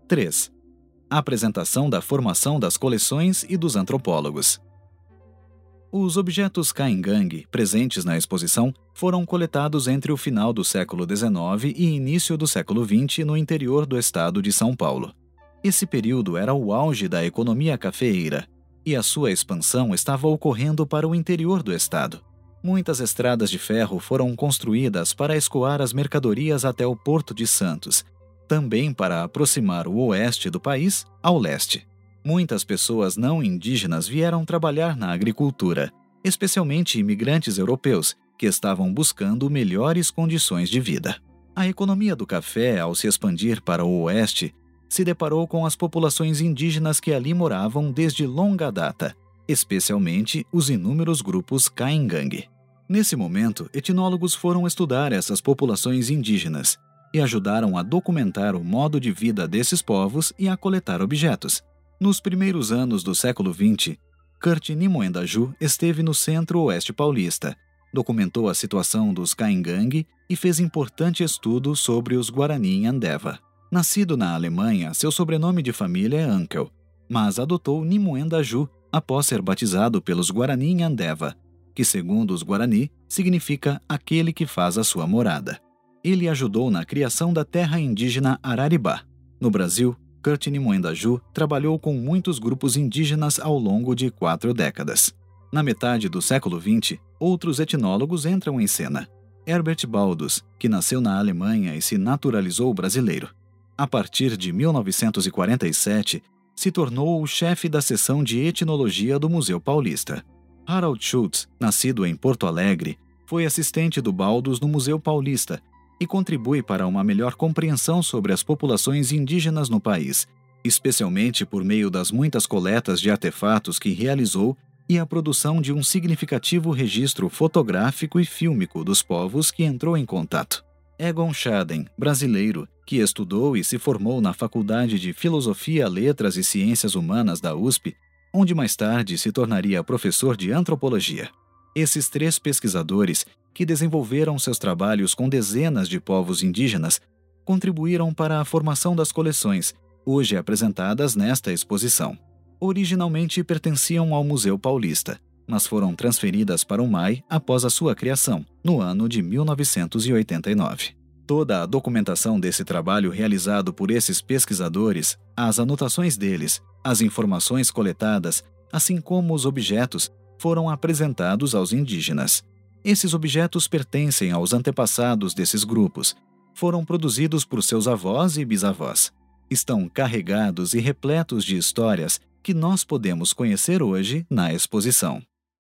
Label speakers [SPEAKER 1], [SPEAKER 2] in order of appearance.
[SPEAKER 1] 3. Apresentação da formação das coleções e dos antropólogos. Os objetos Caingangue presentes na exposição foram coletados entre o final do século XIX e início do século XX no interior do estado de São Paulo. Esse período era o auge da economia cafeeira, e a sua expansão estava ocorrendo para o interior do estado. Muitas estradas de ferro foram construídas para escoar as mercadorias até o Porto de Santos, também para aproximar o oeste do país ao leste. Muitas pessoas não indígenas vieram trabalhar na agricultura, especialmente imigrantes europeus, que estavam buscando melhores condições de vida. A economia do café, ao se expandir para o oeste, se deparou com as populações indígenas que ali moravam desde longa data, especialmente os inúmeros grupos Caingangue. Nesse momento, etnólogos foram estudar essas populações indígenas e ajudaram a documentar o modo de vida desses povos e a coletar objetos. Nos primeiros anos do século XX, Kurt Nimoendaju esteve no centro-oeste paulista, documentou a situação dos Caingangue e fez importante estudo sobre os Guarani Andeva. Nascido na Alemanha, seu sobrenome de família é Ankel, mas adotou Nimoendaju após ser batizado pelos Guarani Andeva, que, segundo os Guarani, significa aquele que faz a sua morada. Ele ajudou na criação da terra indígena Araribá. No Brasil, Kurt Nimoendaju trabalhou com muitos grupos indígenas ao longo de 4 décadas. Na metade do século XX, outros etnólogos entram em cena. Herbert Baldus, que nasceu na Alemanha e se naturalizou brasileiro. A partir de 1947, se tornou o chefe da seção de etnologia do Museu Paulista. Harald Schultz, nascido em Porto Alegre, foi assistente do Baldus no Museu Paulista e contribui para uma melhor compreensão sobre as populações indígenas no país, especialmente por meio das muitas coletas de artefatos que realizou e a produção de um significativo registro fotográfico e fílmico dos povos que entrou em contato. Egon Schaden, brasileiro, que estudou e se formou na Faculdade de Filosofia, Letras e Ciências Humanas da USP, onde mais tarde se tornaria professor de antropologia. Esses 3 pesquisadores, que desenvolveram seus trabalhos com dezenas de povos indígenas, contribuíram para a formação das coleções, hoje apresentadas nesta exposição. Originalmente pertenciam ao Museu Paulista, mas foram transferidas para o MAI após a sua criação, no ano de 1989. Toda a documentação desse trabalho realizado por esses pesquisadores, as anotações deles, as informações coletadas, assim como os objetos, foram apresentados aos indígenas. Esses objetos pertencem aos antepassados desses grupos, foram produzidos por seus avós e bisavós. Estão carregados e repletos de histórias que nós podemos conhecer hoje na exposição.